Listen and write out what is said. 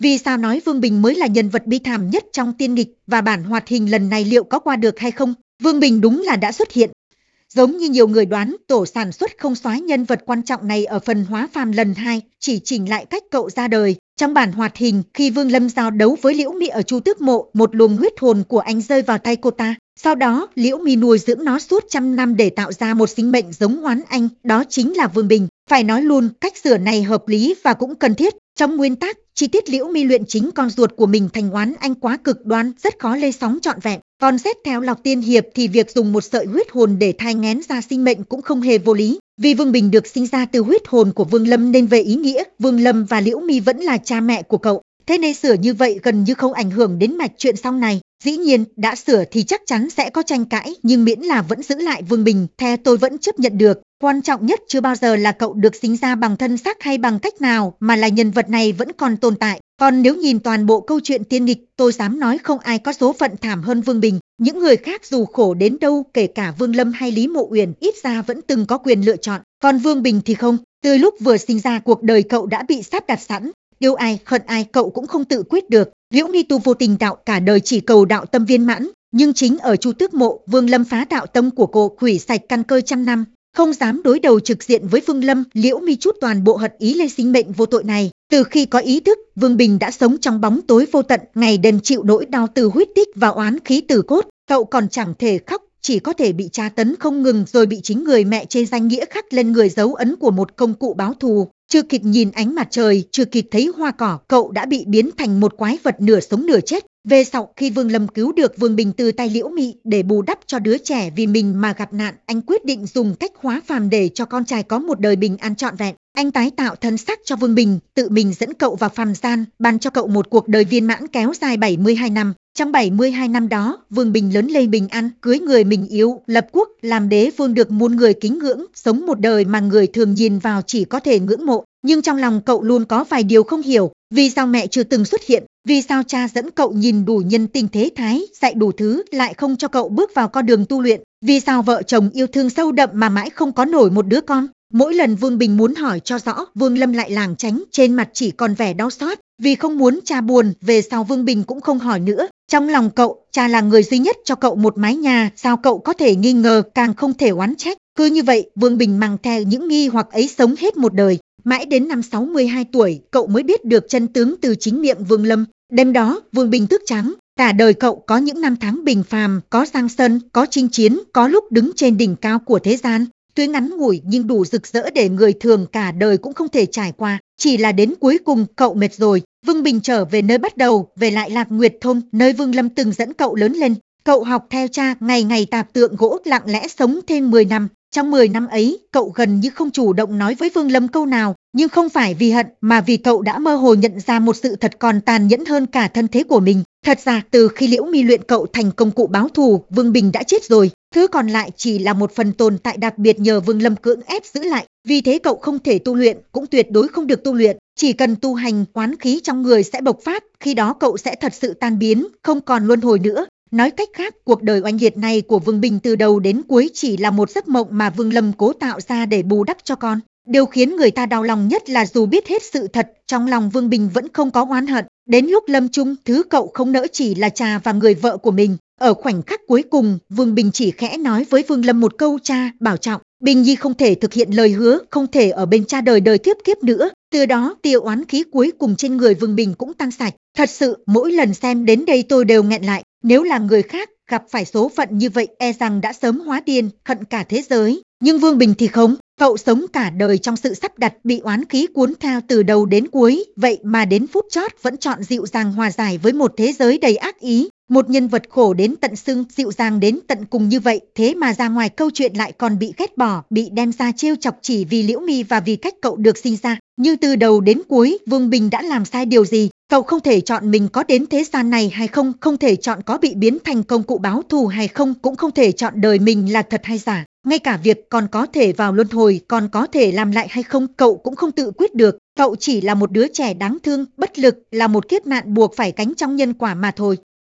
Vì sao nói Vương Bình mới là nhân vật bi thảm nhất trong tiên nghịch và bản hoạt hình lần này liệu có qua được hay không? Vương Bình đúng là đã xuất hiện. Giống như nhiều người đoán, tổ sản xuất không soái nhân vật quan trọng này ở phần hóa phàm lần 2, chỉ chỉnh lại cách cậu ra đời. Trong bản hoạt hình, khi Vương Lâm giao đấu với Liễu Mi ở Chu Tước Mộ, một luồng huyết hồn của anh rơi vào tay cô ta. Sau đó, Liễu Mi nuôi dưỡng nó suốt trăm năm để tạo ra một sinh mệnh giống Hoán Anh, đó chính là Vương Bình. Phải nói luôn, cách sửa này hợp lý và cũng cần thiết. Trong nguyên tắc, chi tiết Liễu Mi luyện chính con ruột của mình thành Hoán Anh quá cực đoan, rất khó lây sóng trọn vẹn. Còn xét theo Lọc Tiên Hiệp thì việc dùng một sợi huyết hồn để thai nghén ra sinh mệnh cũng không hề vô lý. Vì Vương Bình được sinh ra từ huyết hồn của Vương Lâm nên về ý nghĩa, Vương Lâm và Liễu Mi vẫn là cha mẹ của cậu. Thế nên sửa như vậy gần như không ảnh hưởng đến mạch chuyện sau này. Dĩ nhiên, đã sửa thì chắc chắn sẽ có tranh cãi, nhưng miễn là vẫn giữ lại Vương Bình, theo tôi vẫn chấp nhận được. Quan trọng nhất chưa bao giờ là cậu được sinh ra bằng thân xác hay bằng cách nào, mà là nhân vật này vẫn còn tồn tại. Còn nếu nhìn toàn bộ câu chuyện tiên nghịch, tôi dám nói không ai có số phận thảm hơn Vương Bình. Những người khác dù khổ đến đâu, kể cả Vương Lâm hay Lý Mộ Uyển, ít ra vẫn từng có quyền lựa chọn. Còn Vương Bình thì không. Từ lúc vừa sinh ra cuộc đời cậu đã bị sắp đặt sẵn. Yêu ai, hận ai cậu cũng không tự quyết được. Liễu Mi tu vô tình đạo cả đời chỉ cầu đạo tâm viên mãn. Nhưng chính ở Chu Tước Mộ, Vương Lâm phá đạo tâm của cô, hủy sạch căn cơ trăm năm. Không dám đối đầu trực diện với Vương Lâm, Liễu Mi trút toàn bộ hận ý lên sinh mệnh vô tội này. Từ khi có ý thức, Vương Bình đã sống trong bóng tối vô tận, ngày đêm chịu nỗi đau từ huyết tích và oán khí từ cốt. Cậu còn chẳng thể khóc, chỉ có thể bị tra tấn không ngừng rồi bị chính người mẹ trên danh nghĩa khắc lên người dấu ấn của một công cụ báo thù. Chưa kịp nhìn ánh mặt trời, chưa kịp thấy hoa cỏ, cậu đã bị biến thành một quái vật nửa sống nửa chết. Về sau khi Vương Lâm cứu được Vương Bình từ tay Liễu Mi để bù đắp cho đứa trẻ vì mình mà gặp nạn, anh quyết định dùng cách hóa phàm để cho con trai có một đời bình an trọn vẹn. Anh tái tạo thân xác cho Vương Bình, tự mình dẫn cậu vào phàm gian, ban cho cậu một cuộc đời viên mãn kéo dài 72 năm. Trong 72 năm đó, Vương Bình lớn lên bình an, cưới người mình yêu, lập quốc, làm đế vương được muôn người kính ngưỡng, sống một đời mà người thường nhìn vào chỉ có thể ngưỡng mộ. Nhưng trong lòng cậu luôn có vài điều không hiểu, vì sao mẹ chưa từng xuất hiện, vì sao cha dẫn cậu nhìn đủ nhân tình thế thái, dạy đủ thứ, lại không cho cậu bước vào con đường tu luyện, vì sao vợ chồng yêu thương sâu đậm mà mãi không có nổi một đứa con. Mỗi lần Vương Bình muốn hỏi cho rõ, Vương Lâm lại lảng tránh, trên mặt chỉ còn vẻ đau xót, vì không muốn cha buồn, về sau Vương Bình cũng không hỏi nữa. Trong lòng cậu, cha là người duy nhất cho cậu một mái nhà, sao cậu có thể nghi ngờ, càng không thể oán trách. Cứ như vậy, Vương Bình mang theo những nghi hoặc ấy sống hết một đời. Mãi đến năm 62 tuổi, cậu mới biết được chân tướng từ chính miệng Vương Lâm. Đêm đó, Vương Bình thức trắng. Cả đời cậu có những năm tháng bình phàm, có giang sơn, có chinh chiến, có lúc đứng trên đỉnh cao của thế gian. Tuy ngắn ngủi nhưng đủ rực rỡ để người thường cả đời cũng không thể trải qua. Chỉ là đến cuối cùng cậu mệt rồi. Vương Bình trở về nơi bắt đầu, về lại Lạc Nguyệt Thôn, nơi Vương Lâm từng dẫn cậu lớn lên. Cậu học theo cha, ngày ngày tạp tượng gỗ, lặng lẽ sống thêm 10 năm. Trong 10 năm ấy, cậu gần như không chủ động nói với Vương Lâm câu nào, nhưng không phải vì hận mà vì cậu đã mơ hồ nhận ra một sự thật còn tàn nhẫn hơn cả thân thế của mình. Thật ra, từ khi Liễu Mi luyện cậu thành công cụ báo thù, Vương Bình đã chết rồi. Thứ còn lại chỉ là một phần tồn tại đặc biệt nhờ Vương Lâm cưỡng ép giữ lại. Vì thế cậu không thể tu luyện, cũng tuyệt đối không được tu luyện. Chỉ cần tu hành, oán khí trong người sẽ bộc phát, khi đó cậu sẽ thật sự tan biến, không còn luân hồi nữa. Nói cách khác, cuộc đời oanh liệt này của Vương Bình từ đầu đến cuối chỉ là một giấc mộng mà Vương Lâm cố tạo ra để bù đắp cho con. Điều khiến người ta đau lòng nhất là dù biết hết sự thật, trong lòng Vương Bình vẫn không có oán hận. Đến lúc lâm chung, thứ cậu không nỡ chỉ là cha và người vợ của mình. Ở khoảnh khắc cuối cùng, Vương Bình chỉ khẽ nói với Vương Lâm một câu: cha, bảo trọng. Bình Nhi không thể thực hiện lời hứa, không thể ở bên cha đời đời kiếp kiếp nữa. Từ đó, tia oán khí cuối cùng trên người Vương Bình cũng tan sạch. Thật sự, mỗi lần xem đến đây tôi đều nghẹn lại. Nếu là người khác, gặp phải số phận như vậy e rằng đã sớm hóa điên, hận cả thế giới. Nhưng Vương Bình thì không, cậu sống cả đời trong sự sắp đặt, bị oán khí cuốn theo từ đầu đến cuối, vậy mà đến phút chót vẫn chọn dịu dàng hòa giải với một thế giới đầy ác ý. Một nhân vật khổ đến tận xương, dịu dàng đến tận cùng như vậy, thế mà ra ngoài câu chuyện lại còn bị ghét bỏ, bị đem ra trêu chọc chỉ vì Liễu Mi và vì cách cậu được sinh ra. Như từ đầu đến cuối, Vương Bình đã làm sai điều gì? Cậu không thể chọn mình có đến thế gian này hay không, không thể chọn có bị biến thành công cụ báo thù hay không, cũng không thể chọn đời mình là thật hay giả. Ngay cả việc còn có thể vào luân hồi, còn có thể làm lại hay không, cậu cũng không tự quyết được. Cậu chỉ là một đứa trẻ đáng thương, bất lực, là một kiếp nạn buộc phải gánh trong nhân quả mà thôi.